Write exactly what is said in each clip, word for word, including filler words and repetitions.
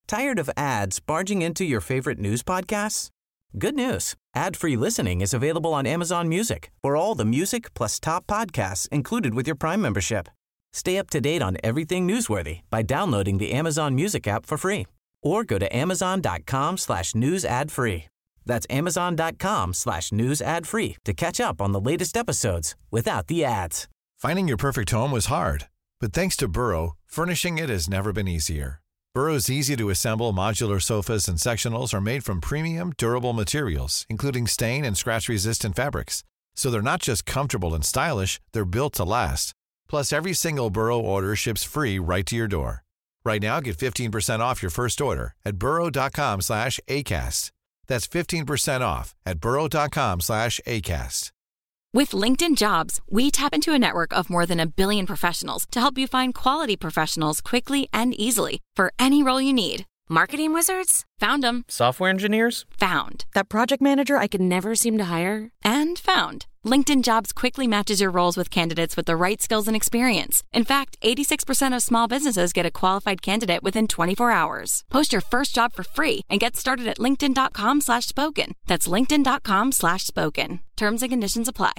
Tired of ads barging into your favorite news podcasts? Good news. Ad-free listening is available on Amazon Music for all the music plus top podcasts included with your Prime membership. Stay up to date on everything newsworthy by downloading the Amazon Music app for free or go to amazon.com slash news ad free. That's amazon.com slash news ad free to catch up on the latest episodes without the ads. Finding your perfect home was hard, but thanks to Burrow, furnishing it has never been easier. Burrow's easy-to-assemble modular sofas and sectionals are made from premium, durable materials, including stain and scratch-resistant fabrics. So they're not just comfortable and stylish, they're built to last. Plus, every single Burrow order ships free right to your door. Right now, get fifteen percent off your first order at burrow.com slash ACAST. That's fifteen percent off at burrow.com slash ACAST. With LinkedIn Jobs, we tap into a network of more than a billion professionals to help you find quality professionals quickly and easily for any role you need. Marketing wizards? Found them. Software engineers? Found. That project manager I could never seem to hire? And found. LinkedIn Jobs quickly matches your roles with candidates with the right skills and experience. In fact, eighty-six percent of small businesses get a qualified candidate within twenty-four hours. Post your first job for free and get started at linkedin.com slash spoken. That's linkedin.com slash spoken. Terms and conditions apply.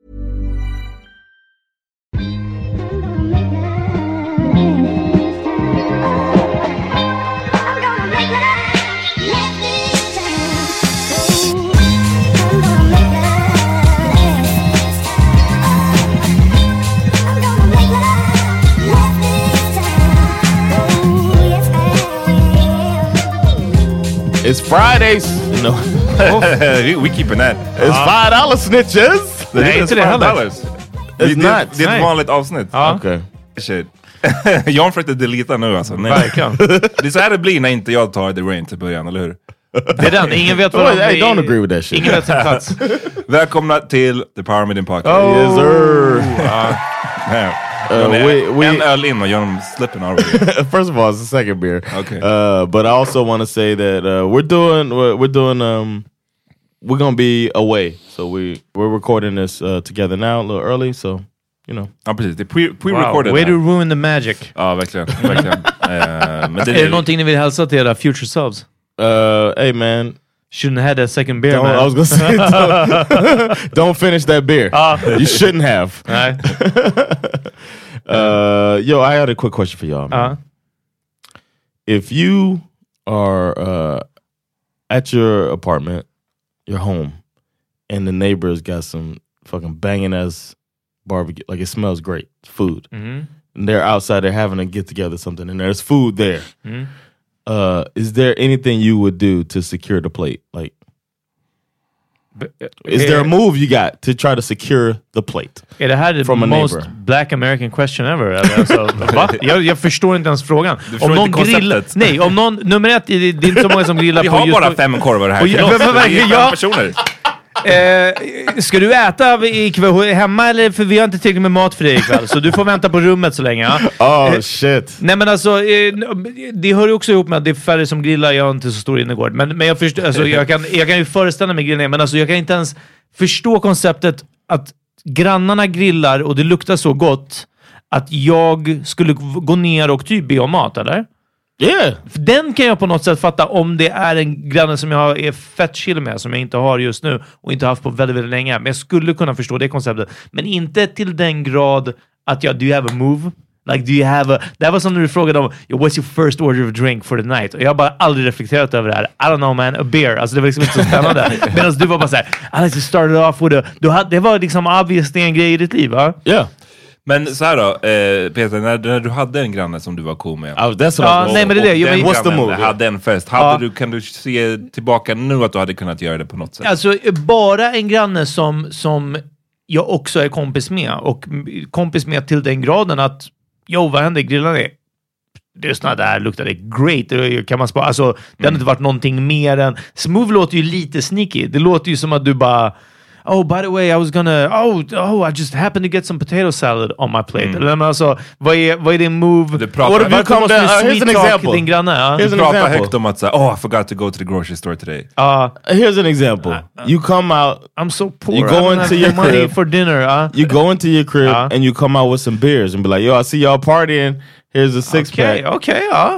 It's Fridays. No. We keeping that. It's five dollar snitches. Nej, inte det heller. It's Det, not. det är ett vanligt avsnitt. Ja. Okay. Shit. Jag försökte deleta nu alltså. Nej. Verkligen. Det är så här det blir när inte jag tar The Rain till början, eller hur? Det är den. Ingen vet vad oh, de I don't agree with that shit. Ingen vet sin plats. Välkomna till The Power Meeting Podcast. Oh, yes sir. Uh, Uh, we, we, en öl in och gör dem slipping already. First of all, it's the second beer. Okay. Uh, but I also want to say that uh, we're doing we're, we're doing um we're gonna be away, so we we're recording this uh, together now a little early, so you know. Ja precis, det är pre- pre-recorded. Wow, way to ruin the magic. Ja verkligen, verkligen. uh, men det är det någonting ni vill hälsa till era future selves? Uh, hey man. Shouldn't have had a second beer, don't, man. I was gonna say, don't, don't finish that beer. Uh, you shouldn't have. Nej. uh, yo, I had a quick question for y'all. Man. Uh-huh. If you are uh, at your apartment, your home, and the neighbors got some fucking banging ass barbecue, like it smells great, food, mm-hmm. and they're outside, they're having a get together, something, and there's food there. Mm-hmm. Uh, is there anything you would do to secure the plate? Like, But, uh, is there a move you got to try to secure the plate? Är det här the from a most neighbor? black American question ever? Alltså, va? Jag, jag förstår inte ens frågan. Du förstår inte konceptet. Nej, om någon, nummer ett, det, det är inte så många som grillar Vi på har just bara på, fem korvar här. Och, till ja, oss. men, men, Vi är fem ja, personer. eh, ska du äta ikväll hemma eller? För vi har inte tillräckligt med mat för dig ikväll. Så du får vänta på rummet så länge. Ja? Oh eh, shit. Nej men alltså, eh, det hör ju också ihop med att det är färre som grillar. Jag har inte så stor innergård. Men, men jag, förstår, alltså, jag, kan, jag kan ju föreställa mig grillning. Men alltså, jag kan inte ens förstå konceptet att grannarna grillar och det luktar så gott att jag skulle gå ner och typ be om mat, eller? Yeah. Den kan jag på något sätt fatta om det är en granne som jag är fett chill med, som jag inte har just nu och inte haft på väldigt, väldigt länge. Men jag skulle kunna förstå det konceptet. Men inte till den grad att jag, do you have a move? Like, do you have a... Det var som när du frågade om, what's your first order of drink for the night? Och jag har bara aldrig reflekterat över det här. I don't know man, a beer. Alltså det var liksom inte så spännande. Medan du var bara såhär, I like to start it off with a... Du hade, det var liksom obviously en grej i ditt liv, va? Yeah. Men så här då, eh, Peter, när, när du hade en granne som du var cool med. Oh, that's what ja, I nej, men det är det. Och den What's the grannen move? hade en fest. Hade Ja. du, kan du se tillbaka nu att du hade kunnat göra det på något sätt? Alltså, bara en granne som, som jag också är kompis med. Och kompis med till den graden att, jo, vad hände? Grillar ni? Lyssna där, luktar det great. Det kan man spara. Alltså, mm. det har inte varit någonting mer än... Smooth låter ju lite sneaky. Det låter ju som att du bara... Oh, by the way, I was gonna... Oh, oh, I just happened to get some potato salad on my plate. Mm. Eller men alltså, vad är, vad är din move? Du pratar, What if you Varför come måste down? du Uh, here's an sweet talk example. din granne? Ja? Here's du an pratar example. högt om att säga, oh, I forgot to go to the grocery store today. Uh, Here's an example. Uh, you come out... I'm so poor. You go I don't into have your money crib. for dinner. Uh. You go into your crib Uh. and you come out with some beers and be like, yo, I see y'all partying. Here's a six Okay, pack. okay, ja.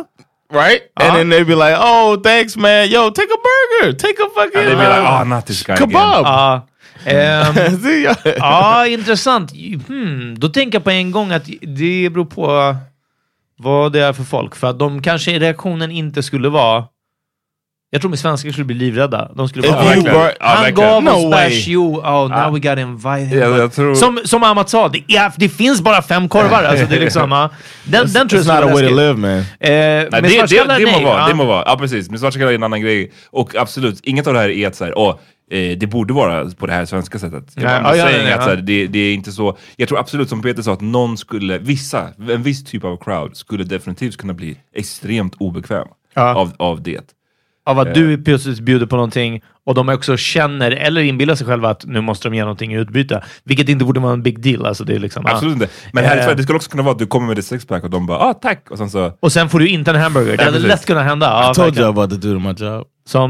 right? And then they'd be like, oh, thanks, man. Yo, take a burger. Take a fucking... And they'd be like, oh, not this guy kebab. again. Ja, um, ja, intressant. Hmm, då tänker jag på en gång att det beror på vad det är för folk. För att de kanske i reaktionen inte skulle vara... Jag tror med svenskar skulle bli livrädda. De skulle bara, Ja, oh, han ja, gav no oss way. bash, jo, oh, now we got invited. Ja, jag tror... Som, som Amat sa, det, ja, det finns bara fem korvar. Alltså, det är liksom, ja. den, den tror jag It's not a way to läskigt. live, man. Eh, Nej, med det, det, svartskallar, det, må nej, vara, ja. det må vara. Ja, precis. Men svartskallar är en annan grej. Och absolut, inget av det här är att så här, åh, eh, det borde vara på det här svenska sättet. Jag Ja, bara ja, ja, säger ja, att ja. så här, det, det är inte så... Jag tror absolut, som Peter sa, att någon skulle... Vissa, en viss typ av crowd skulle definitivt kunna bli extremt obekväm Ja. av, av det. Av att du plötsligt bjuder på någonting och de också känner eller inbillar sig själva att nu måste de ge någonting i utbyte. Vilket inte borde vara en big deal. Alltså det är liksom, Absolut ja. inte. Men här i Eh. Sverige, det skulle också kunna vara att du kommer med ett sexpack och de bara, ah tack! Och sen så... Och sen får du inte en hamburger. Det hade precis. lätt kunnat hända. Ja, I told verkligen. you about the dude in my job. Som?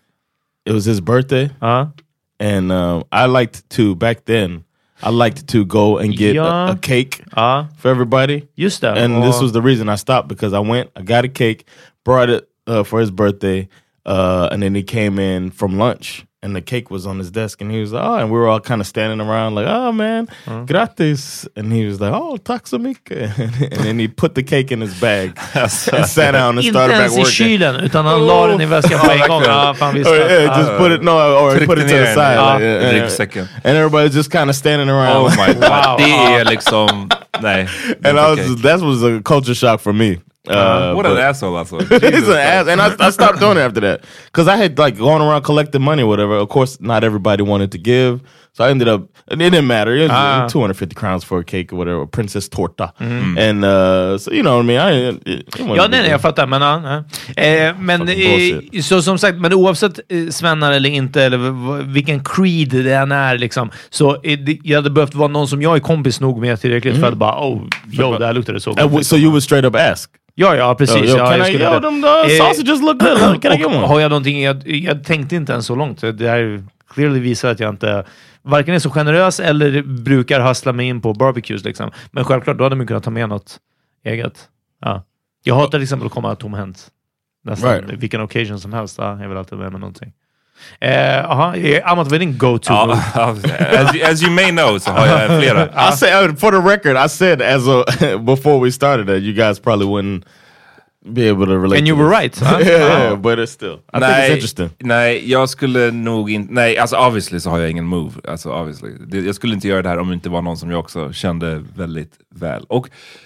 It was his birthday. Ja. And um, I liked to, back then, I liked to go and get Ja. a, a cake Ja. for everybody. Just det. And och, this was the reason I stopped, because I went, I got a cake, brought it uh, for his birthday, uh, and then he came in from lunch, and the cake was on his desk, and he was like, oh, and we were all kind of standing around like, oh man, gratis. And he was like, oh, tack så mycket. And then he put the cake in his bag and sat down and inte started back ens i working. kylen, utan han la den i väskan på en gång. Ja, fan visst. Oh, yeah, just Ja. put it, no, or he put it to the side. Ja, like, yeah, yeah. ryggsäcken. And everybody's just kind of standing around. Oh my god, Wow. det är liksom... Nej. And I was Okay. just, that was a culture shock for me. Uh, What but- an asshole alltså. He's an ass, and I, I stopped doing it after that because I had like gone around collecting money or whatever. Of course, not everybody wanted to give, so I ended up. It didn't matter. It was Ah. two hundred fifty crowns for a cake or whatever, princess torta, and uh, so you know what I mean. I, it, it wasn't Ja, a big nej, nej, deal. jag fattar. Men, ja, ja. Eh, men Fucking eh, bullshit. så som sagt, men oavsett eh, svennar eller inte, eller v- v- vilken creed det än är, liksom, så eh, det, jag hade behövt vara någon som jag är kompis nog med tillräckligt för att bara, oh, yo, det här luktade så Uh, gott. w- so you would straight up ask? Ja, ja, precis. Yo, yo, ja, can jag I? skulle Yo, det. them uh, Eh, sausages look good. Can I get och one? har jag någonting, jag, jag tänkte inte ens så långt. Det här clearly visar att jag inte varken är så generös eller brukar hustla mig in på barbecues. Liksom. Men självklart, då hade man kunnat ta med något eget. Ja. Jag hatar till exempel att komma tomhänt. Nästan Right. vilken occasion som helst. Ja, jag vill alltid med mig någonting. Jaha, eh, Amat, vad är din go-to? Ja, move? as, you- as you may know så har jag flera. I said, uh, for the record, I said as a before we started that you guys probably wouldn't be able to relate. And you to were this. right. Huh? yeah, Wow. yeah, but it's still. I think it's interesting. Nej, jag skulle nog inte... Nej, alltså obviously så har jag ingen move. Alltså obviously. Det, jag skulle inte göra det här om det inte var någon som jag också kände väldigt väl. Och...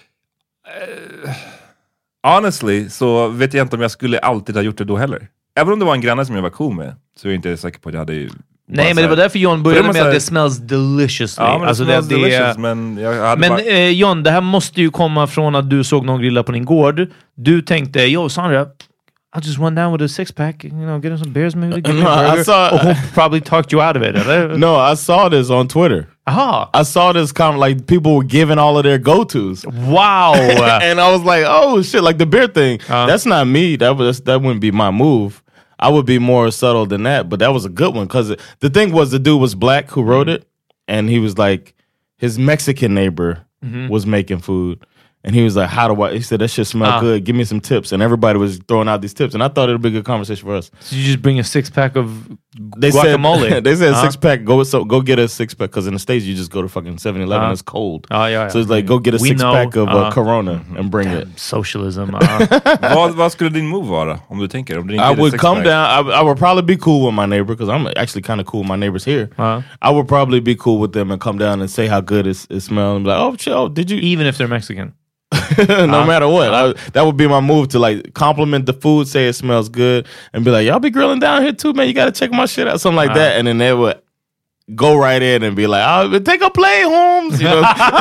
eh, honestly så vet jag inte om jag skulle alltid ha gjort det då heller. Även om det var en granne som jag var cool med, så är jag inte säker på att jag hade ju... Nej, men det var därför John började För det med att måste- det smells deliciously. Ja, men alltså, det smells det, delicious, det, men jag hade Men bara... eh, John, det här måste ju komma från att du såg någon grilla på din gård. Du tänkte, yo Sandra, I just went down with a six pack, you know, get him some beers maybe, give me No, a I burger. saw- Och hon probably talked you out of it, eller? No, I saw this on Twitter. Aha! I saw this kind of like people were giving all of their go-tos. Wow! And I was like, oh shit, like the beer thing. Uh. That's not me. That was that wouldn't be my move. I would be more subtle than that, but that was a good one because the thing was the dude was black who wrote it, and he was like his Mexican neighbor was making food, and he was like, "How do I?" He said, "That shit smell Ah. good. Give me some tips." And everybody was throwing out these tips, and I thought it would be a good conversation for us. So you just bring a six pack of They guacamole? said they said Uh. six pack. Go so go get a six pack because in the States you just go to fucking seven eleven. Uh. It's cold. Ja, ja, ja. So it's like go get a We six know, pack of uh, uh. Corona and bring it. Socialism. ja. vad, vad skulle din move vara? Om du tänker? Om du inte I är would six come pack. down. I, I would probably be cool with my neighbor because I'm actually kind of cool with my neighbors here. Uh. I would probably be cool with them and come down and say how good it, it smells and be like, oh, shit, oh, did you? Even if they're Mexican. no matter what, I, that would be my move to like compliment the food, say it smells good, and be like, y'all be grilling down here too, man. You got to check my shit out, something like that, and then they would go right in and be like, oh, take a play, Holmes. You know,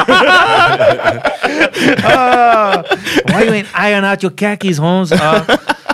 uh, why you ain't iron out your khakis, Holmes? Uh,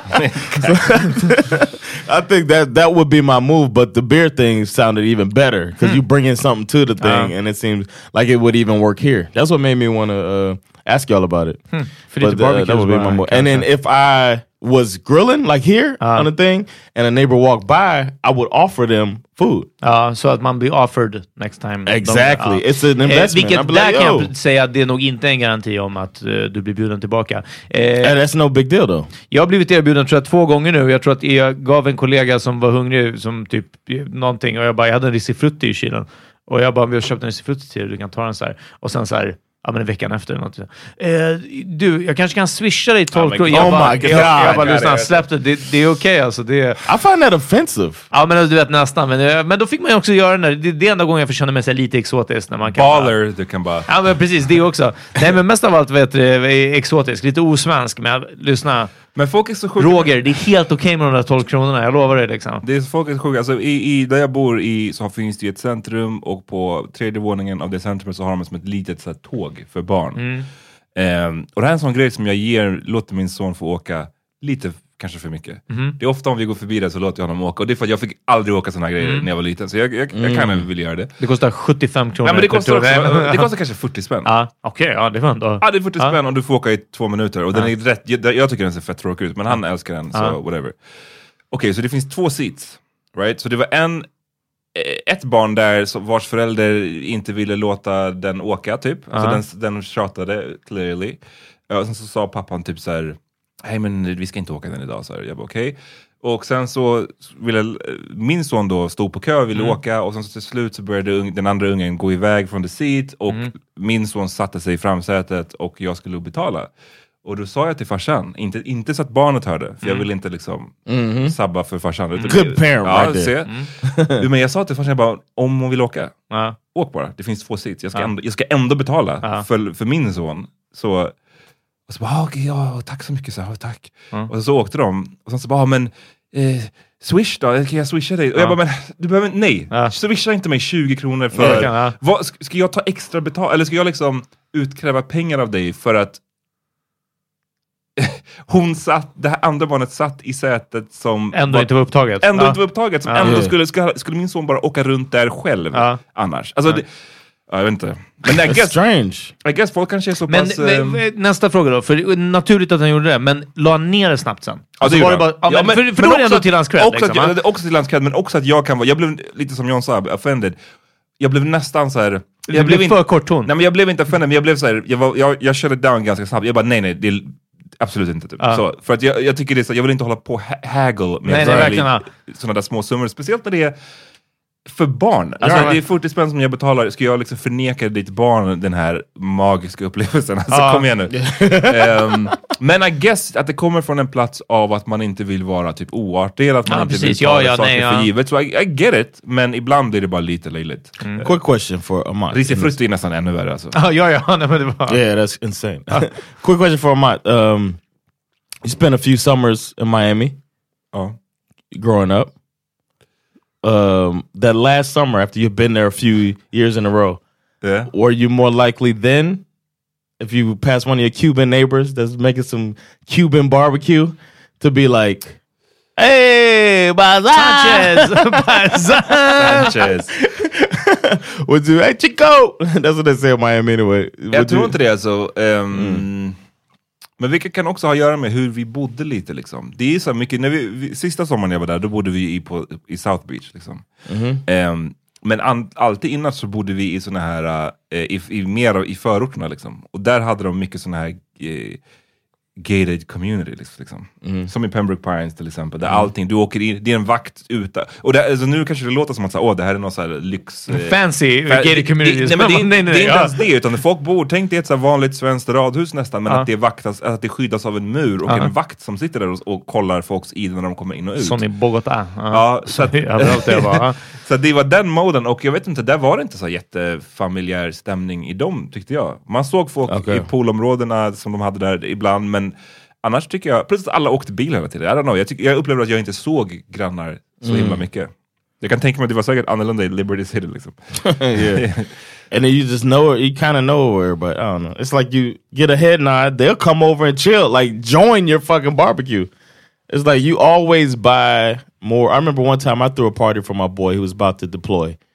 I think that that would be my move, but the beer thing sounded even better because you bring in something to the thing, Uh. and it seems like it would even work here. That's what made me want to uh, ask y'all about it. För lite But uh, barbecue that would be my bara, move. And then kanske. if I was grilling like here uh. on the thing, and a neighbor walked by, I would offer them food. Ja, så att man blir offered next time. Exactly. De, It's an investment. Eh, vilket där like, kan jag säga att det är nog inte en garanti om att uh, du blir bjuden tillbaka. Eh, that's no big deal though. Jag har blivit erbjuden tror jag två gånger nu. Jag tror att jag gav en kollega som var hungrig som typ någonting och jag bara, jag hade en risifrutti i kylen. Och jag bara, vi har köpt en risifrutti till dig, du kan ta den så här. Och sen så här, ja men veckan efter eller något. Eh, du, jag kanske kan swisha dig tolv kronor. Oh my god. Jag, jag bara, lyssna, släpp det. Det, det är okej okay, alltså. Det är... I find that offensive. Ja men du vet nästan. Men, men då fick man ju också göra det. Det, det är enda gången jag får känna mig så lite exotisk. När man kan Baller, bara... du kan bara... Ja men precis, det också. Nej men mest av allt vet du, är exotisk. Lite osvensk. Men lyssna. Men folk är så sjuka. Roger, det är helt okej okay med de där tolv kronorna. Jag lovar dig liksom. Det är folk är så sjuka. Alltså, i, i, där jag bor i så finns det ju ett centrum. Och på tredje våningen av det centrumet så har de som ett litet så här, tåg för barn. Mm. Um, och det här är en sån grej som jag ger, låter min son få åka lite, kanske för mycket. Mm. Det är ofta om vi går förbi det så låter jag honom åka. Och det är för att jag fick aldrig åka såna här grejer mm. när jag var liten. Så jag, jag, jag kan mm. vilja göra det. Det kostar sjuttiofem kronor. Nej, men det kostar, också, det kostar kanske fyrtio spänn. Ja, okej. Okay, ja, det var ändå... Ja, det är fyrtio spänn och du får åka i två minuter. Och den är rätt, jag, jag tycker den ser fett tråkig ut. Men han älskar den, så whatever. Okej, okay, så det finns två seats. Right? Så det var en... ett barn där vars förälder inte ville låta den åka typ. Uh-huh. Alltså den, den tjatade clearly. Och sen så sa pappan typ så här: nej men vi ska inte åka den idag. Så här, jag bara okej. Okay. Och sen så ville min son då stå på kö och ville mm. åka. Och sen så till slut så började den andra ungen gå iväg från the seat. Och mm. min son satte sig i framsätet och jag skulle betala. Och då sa jag till farsan, inte, inte så att barnet hörde, för mm. jag vill inte liksom mm-hmm. sabba för farsan. Mm. Good parent ja, right se. Mm. Men jag sa till farsan, jag bara, om hon vill åka, uh. åk bara. Det finns två seats. Jag ska, uh. ändå, jag ska ändå betala uh. för, för min son. Så, och så bara, okay, ja, tack så mycket. Så, oh, tack. Uh. Och så, så åkte de. Och sen så bara, men eh, swish då, kan jag swisha dig? Och uh. jag bara, men du behöver, nej. Uh. Swisha inte mig tjugo kronor för, kan, uh. vad, ska jag ta extra betalt? Eller ska jag liksom utkräva pengar av dig för att hon satt, det här andra barnet satt i sätet som ändå var, inte var upptaget. Ändå ja. inte var upptaget. Som ja. ändå skulle, skulle, skulle min son bara åka runt där själv ja. annars. Alltså, ja. Det, jag vet inte. Men I guess, strange. I guess folk kanske är så men, pass... Men, um... nästa fråga då. För naturligt att han gjorde det, men la han ner det snabbt sen? Ja, det var det bara, ja, ja, men, för, för men då är det ändå till hans cred. Också, liksom, att, också till hans cred, men också att jag kan vara... Jag blev lite som John sa, offended. Jag blev nästan så här... Jag det blev, blev inte, för kort ton. Nej, men jag blev inte offended, men jag blev så här... Jag, var, jag, jag körde down ganska snabbt. Jag bara, nej, nej, det är... Absolut inte typ. Uh. Så, för att jag, jag tycker det är så, jag vill inte hålla på ha- haggle med nej, nej, sådana där små summor, speciellt när det är för barn. Alltså ja, det är fyrtio spänn som jag betalar. Ska jag liksom förneka ditt barn den här magiska upplevelsen? Alltså uh. kom igen nu. um, men I guess att det kommer från en plats av att man inte vill vara typ oartig, att man ja, inte precis. vill ta ja, ja, saker nej, för ja. givet. Så I, I get it, men ibland är det bara lite löjligt. Mm. Quick question for Amat. Risifrutti är nästan ännu värre alltså. Ah, ja, ja, nej, men det var... Yeah, that's insane. Quick question for Amat. Um, You spent a few summers in Miami, oh. growing up. Um, that last summer, after you've been there a few years in a row, yeah. were you more likely then, if you pass one of your Cuban neighbors that's making some Cuban barbecue, to be like, hey, Bazan! Sanchez! Sanchez! Would you, hey, Chico! That's what they say in Miami anyway. Jag Would tror you... inte det alltså. Um, mm. Men vilket kan också ha att göra med hur vi bodde lite liksom. Det är så mycket, när vi, vi, sista sommaren jag var där, då bodde vi i, på, i South Beach liksom. Mm-hmm. Um, men an, alltid innan så bodde vi i såna här, uh, i, i, mer i förorterna liksom. Och där hade de mycket såna här uh, gated community liksom. Mm. Som i Pembroke Pines till exempel, där mm. allting, du åker in, det är en vakt ute. Och det, alltså, nu kanske det låter som att åh, det här är någon så här lyx... Eh, fancy fa- gated community. Det, nej, men det, nej, nej, nej, det är inte ja. ens det, utan folk bor, tänk det är ett så här vanligt svenskt radhus nästan, men ja. att, det vaktas, att det skyddas av en mur och ja. en vakt som sitter där och, och kollar folks id när de kommer in och ut. Som i Bogotá. Ja, ja så, att, det var, så det var den moden, och jag vet inte, där var det inte så jättefamiljär stämning i dem, tyckte jag. Man såg folk okay. i poolområdena som de hade där ibland, men annars tycker jag, plötsligt alla åkte bil hela tiden. I don't know, jag, tycker, jag upplevde att jag inte såg grannar så mm. himla mycket. Jag kan tänka mig att det var säkert annorlunda i Liberty City liksom. Yeah. And then you just know it, you kind of know her, but I don't know. It's like you get a head nod, they'll come over and chill, like join your fucking barbecue. It's like you always buy more. I remember one time I threw a party for my boy who was about to deploy.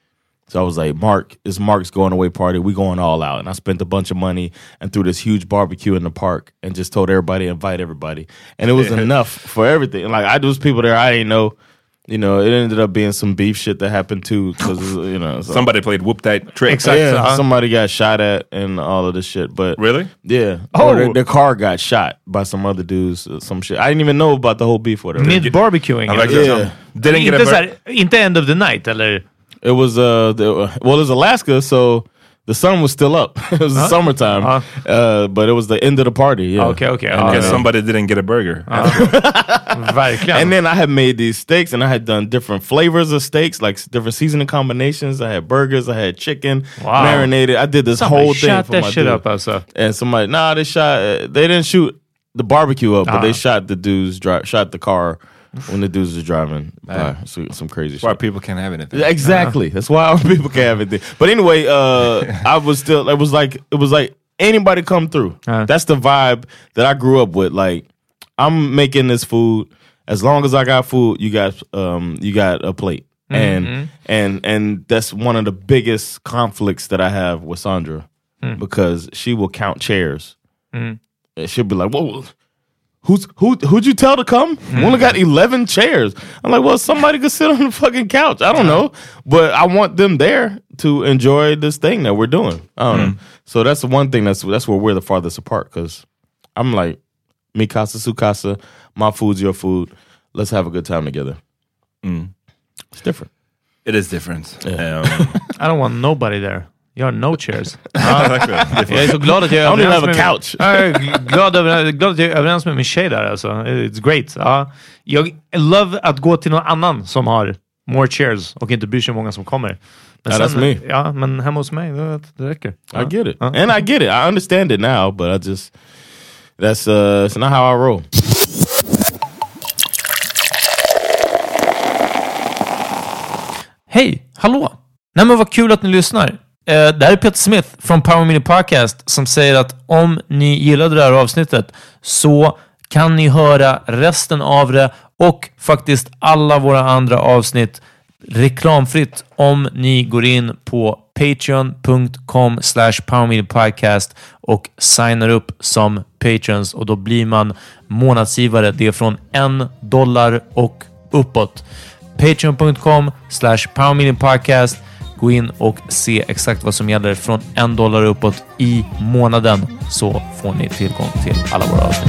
So I was like, Mark, it's Mark's going away party. We going all out. And I spent a bunch of money and threw this huge barbecue in the park and just told everybody, invite everybody. And it was enough for everything. Like, I there was people there I didn't know. You know, it ended up being some beef shit that happened too. Because, you know. So. Somebody played whoop that trick. Exactly. Yeah, uh-huh. Somebody got shot at and all of this shit. But really? Yeah. Oh. Or their, their car got shot by some other dudes. Some shit. I didn't even know about the whole beef. Whatever. Mid-barbecuing. Like, yeah. Didn't get inte, såhär, inte end of the night, eller? It was, uh, the, well, it was Alaska, so the sun was still up. It was the huh? summertime. Uh, uh, but it was the end of the party. Yeah. Okay, okay. And Uh, somebody didn't get a burger. Uh, verkligen. And then I had made these steaks, and I had done different flavors of steaks, like different seasoning combinations. I had burgers, I had chicken, wow. marinated. I did this somebody whole thing shot for that my shit dude. up, also. And somebody, nah, they shot. Uh, they didn't shoot the barbecue up, but uh-huh. they shot the dudes. Dri- shot the car when the dudes was driving. Uh, so, some crazy That's shit. why people can't have anything. Exactly. Uh-huh. That's why our people can't have anything. But anyway, uh, I was still. It was like it was like anybody come through. Uh-huh. That's the vibe that I grew up with. Like, I'm making this food. As long as I got food, you got um, you got a plate. And mm-hmm. and and that's one of the biggest conflicts that I have with Sandra mm. because she will count chairs. Mm. And she'll be like, "Whoa, who's who? Who'd you tell to come? Mm. We only got eleven chairs." I'm like, "Well, somebody could sit on the fucking couch. I don't know, but I want them there to enjoy this thing that we're doing." I don't mm. know. So that's the one thing that's that's where we're the farthest apart because I'm like, "Mi casa, su casa. My food's your food. Let's have a good time together." Mm. It's different. It is different. Yeah. Um, I don't want nobody there. You have no chairs. jag är så glad att jag är I don't even överens have a med couch. Jag är glad, över, glad att jag är överens med min tjej där. Alltså. It's great. Ja. Jag love att gå till någon annan som har more chairs och inte bryr sig hur många som kommer. Men Yeah, sen, that's me. Ja, men hemma hos mig, det, det räcker. Ja. I get it. Ja. And I get it. I understand it now, but I just, that's uh, it's not how I roll. Hej, hallå! Nej men vad kul att ni lyssnar. Uh, det här är Peter Smith från Power Mini Podcast som säger att om ni gillade det här avsnittet så kan ni höra resten av det och faktiskt alla våra andra avsnitt reklamfritt om ni går in på patreon.com slash powerminipodcast och signar upp som patrons och då blir man månadsgivare. Det är från en dollar och uppåt. Patreon.com slash powerminipodcast. Gå in och se exakt vad som gäller från en dollar uppåt i månaden så får ni tillgång till alla våra avsnitt.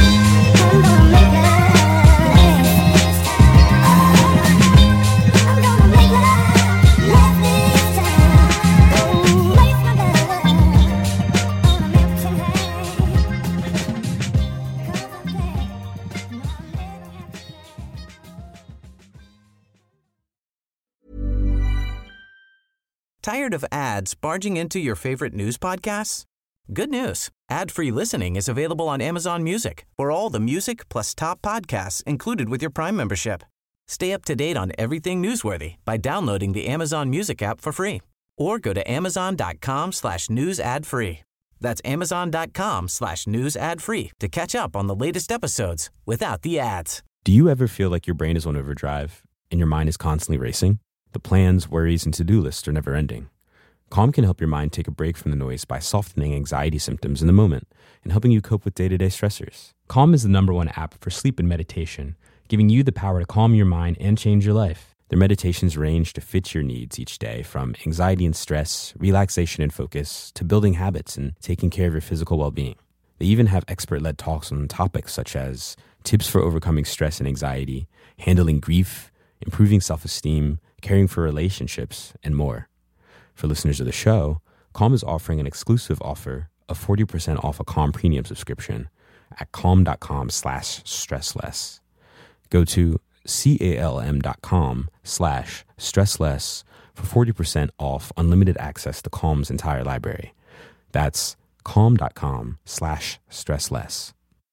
Tired of ads barging into your favorite news podcasts? Good news. Ad-free listening is available on Amazon Music for all the music plus top podcasts included with your Prime membership. Stay up to date on everything newsworthy by downloading the Amazon Music app for free or go to amazon.com slash news ad free. That's amazon.com slash news ad free to catch up on the latest episodes without the ads. Do you ever feel like your brain is on overdrive and your mind is constantly racing? The plans, worries, and to-do lists are never ending. Calm can help your mind take a break from the noise by softening anxiety symptoms in the moment and helping you cope with day-to-day stressors. Calm is the number one app for sleep and meditation, giving you the power to calm your mind and change your life. Their meditations range to fit your needs each day, from anxiety and stress, relaxation and focus, to building habits and taking care of your physical well-being. They even have expert-led talks on topics such as tips for overcoming stress and anxiety, handling grief, improving self-esteem, caring for relationships, and more. For listeners of the show, Calm is offering an exclusive offer of forty percent off a Calm premium subscription at calm.com slash stressless. Go to calm.com slash stressless for forty percent off unlimited access to Calm's entire library. That's calm.com slash stressless.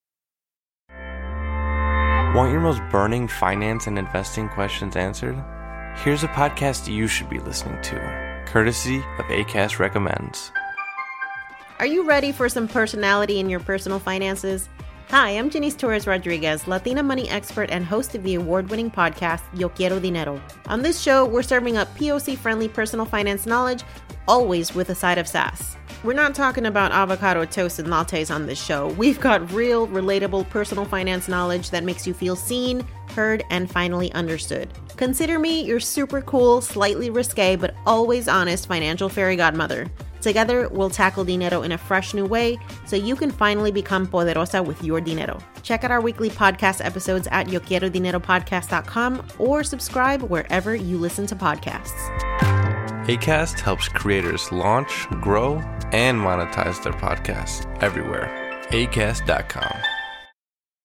Want your most burning finance and investing questions answered? Here's a podcast you should be listening to, courtesy of Acast Recommends. Are you ready for some personality in your personal finances? Hi, I'm Janice Torres-Rodriguez, Latina money expert and host of the award-winning podcast, Yo Quiero Dinero. On this show, we're serving up P O C-friendly personal finance knowledge, always with a side of sass. We're not talking about avocado toast and lattes on this show. We've got real, relatable personal finance knowledge that makes you feel seen, heard, and finally understood. Consider me your super cool, slightly risque, but always honest financial fairy godmother. Together, we'll tackle dinero in a fresh new way so you can finally become poderosa with your dinero. Check out our weekly podcast episodes at yo quiero dinero podcast dot com or subscribe wherever you listen to podcasts. Acast helps creators launch, grow, and monetize their podcasts everywhere. acast dot com.